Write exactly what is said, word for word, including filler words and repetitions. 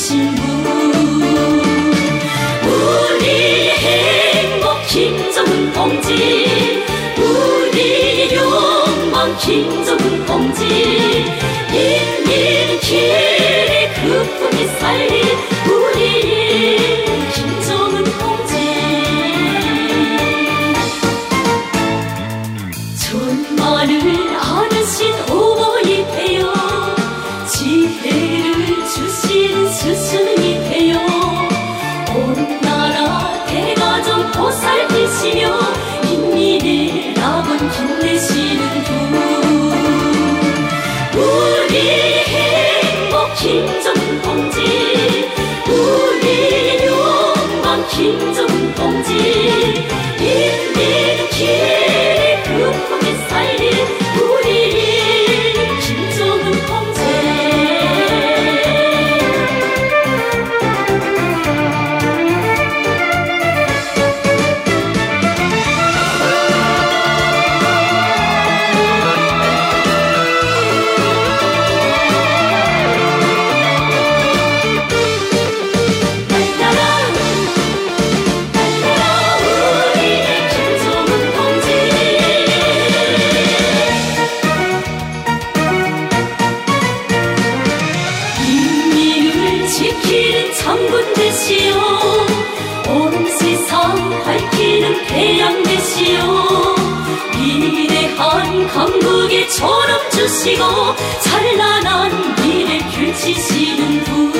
주신 분, 우리 행복 김정은 동지, 우리 욕망 김정은 동지, 인민길이 그품이 살린 우리 김정은 동지. 천만을 안으신 오모이 되어 지혜를 주신 스승이 되어 온 나라 대가정 보살피시며 인민의 낙원 힘내시는 분, 우리 행복 김정은 동지, 우리 욕망 김정은 동지, 인민길 그품이 살린 우리 김정은 동지. 장군 되시오, 온 세상 밝히는 태양 되시오, 위대한 강국의 존엄 주시고 찬란한 미래 펼치시는 분,